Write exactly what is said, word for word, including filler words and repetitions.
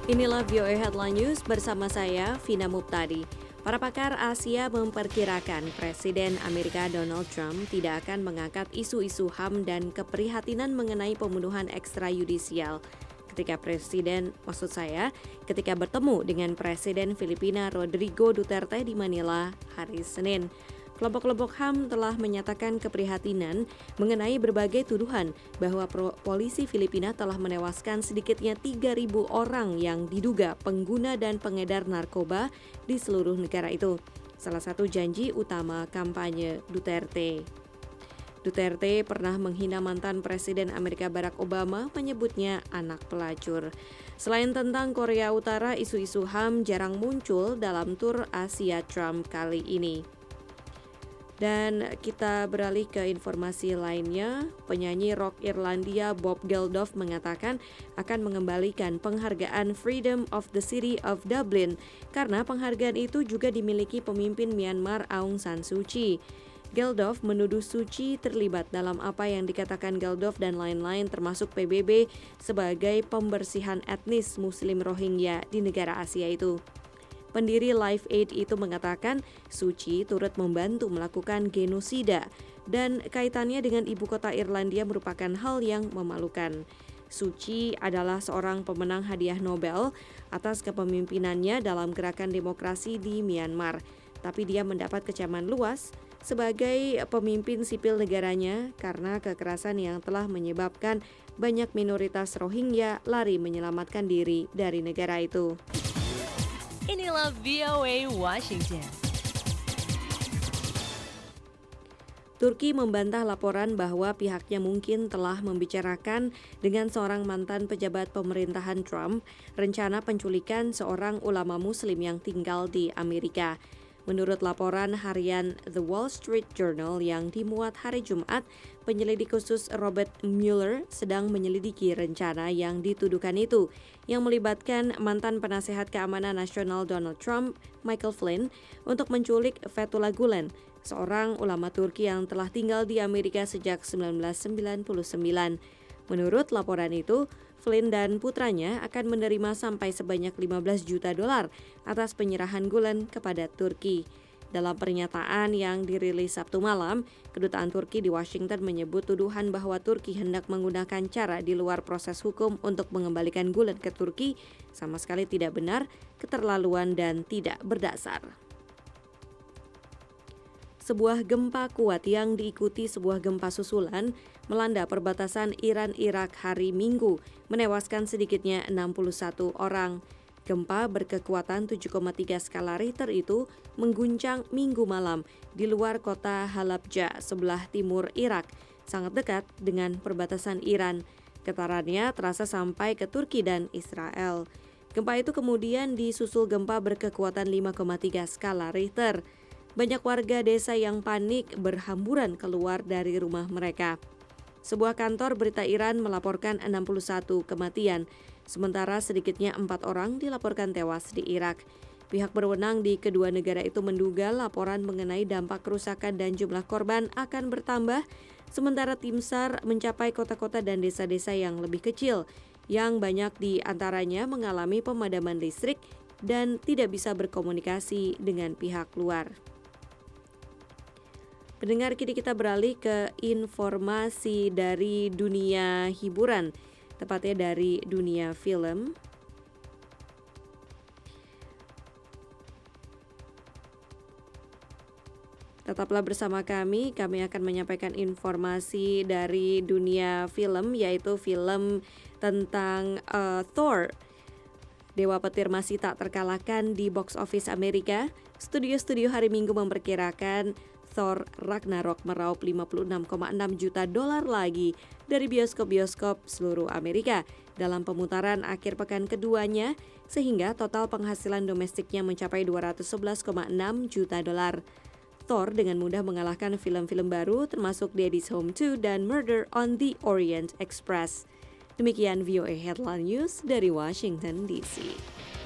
Inilah V O A Headline News bersama saya, Vina Muptadi. Para pakar Asia memperkirakan Presiden Amerika Donald Trump tidak akan mengangkat isu-isu H A M dan keprihatinan mengenai pembunuhan ekstrayudisial. Ketika Presiden, maksud saya, ketika bertemu dengan Presiden Filipina Rodrigo Duterte di Manila hari Senin. Kelompok-kelompok H A M telah menyatakan keprihatinan mengenai berbagai tuduhan bahwa polisi Filipina telah menewaskan sedikitnya tiga ribu orang yang diduga pengguna dan pengedar narkoba di seluruh negara itu. Salah satu janji utama kampanye Duterte. Duterte pernah menghina mantan Presiden Amerika Barack Obama, menyebutnya anak pelacur. Selain tentang Korea Utara, isu-isu H A M jarang muncul dalam tur Asia Trump kali ini. Dan kita beralih ke informasi lainnya. Penyanyi rock Irlandia Bob Geldof mengatakan akan mengembalikan penghargaan Freedom of the City of Dublin karena penghargaan itu juga dimiliki pemimpin Myanmar Aung San Suu Kyi. Geldof menuduh Suu Kyi terlibat dalam apa yang dikatakan Geldof dan lain-lain termasuk P B B sebagai pembersihan etnis Muslim Rohingya di negara Asia itu. Pendiri Live Aid itu mengatakan Suu Kyi turut membantu melakukan genosida dan kaitannya dengan ibu kota Irlandia merupakan hal yang memalukan. Suu Kyi adalah seorang pemenang hadiah Nobel atas kepemimpinannya dalam gerakan demokrasi di Myanmar, tapi dia mendapat kecaman luas sebagai pemimpin sipil negaranya karena kekerasan yang telah menyebabkan banyak minoritas Rohingya lari menyelamatkan diri dari negara itu. Inilah V O A Washington. Turki membantah laporan bahwa pihaknya mungkin telah membicarakan dengan seorang mantan pejabat pemerintahan Trump rencana penculikan seorang ulama muslim yang tinggal di Amerika. Menurut laporan harian The Wall Street Journal yang dimuat hari Jumat, penyelidik khusus Robert Mueller sedang menyelidiki rencana yang dituduhkan itu, yang melibatkan mantan penasehat keamanan nasional Donald Trump, Michael Flynn, untuk menculik Fethullah Gulen, seorang ulama Turki yang telah tinggal di Amerika sejak seribu sembilan ratus sembilan puluh sembilan. Menurut laporan itu, Flynn dan putranya akan menerima sampai sebanyak lima belas juta dolar atas penyerahan Gulen kepada Turki. Dalam pernyataan yang dirilis Sabtu malam, kedutaan Turki di Washington menyebut tuduhan bahwa Turki hendak menggunakan cara di luar proses hukum untuk mengembalikan Gulen ke Turki sama sekali tidak benar, keterlaluan dan tidak berdasar. Sebuah gempa kuat yang diikuti sebuah gempa susulan melanda perbatasan Iran-Irak hari Minggu, menewaskan sedikitnya enam puluh satu orang. Gempa berkekuatan tujuh koma tiga skala Richter itu mengguncang Minggu malam di luar kota Halabja, sebelah timur Irak, sangat dekat dengan perbatasan Iran. Getarannya terasa sampai ke Turki dan Israel. Gempa itu kemudian disusul gempa berkekuatan lima koma tiga skala Richter. Banyak warga desa yang panik berhamburan keluar dari rumah mereka. Sebuah kantor berita Iran melaporkan enam puluh satu kematian, sementara sedikitnya empat orang dilaporkan tewas di Irak. Pihak berwenang di kedua negara itu menduga laporan mengenai dampak kerusakan dan jumlah korban akan bertambah, sementara tim SAR mencapai kota-kota dan desa-desa yang lebih kecil, yang banyak di antaranya mengalami pemadaman listrik dan tidak bisa berkomunikasi dengan pihak luar. Pendengar, kini kita beralih ke informasi dari dunia hiburan, tepatnya dari dunia film. Tetaplah bersama kami, kami akan menyampaikan informasi dari dunia film, yaitu film tentang uh, Thor. Dewa petir masih tak terkalahkan di box office Amerika. Studio-studio hari Minggu memperkirakan Thor Ragnarok meraup lima puluh enam koma enam juta dolar lagi dari bioskop-bioskop seluruh Amerika dalam pemutaran akhir pekan keduanya, sehingga total penghasilan domestiknya mencapai dua ratus sebelas koma enam juta dolar. Thor dengan mudah mengalahkan film-film baru termasuk Daddy's Home two dan Murder on the Orient Express. Demikian V O A Headline News dari Washington D C.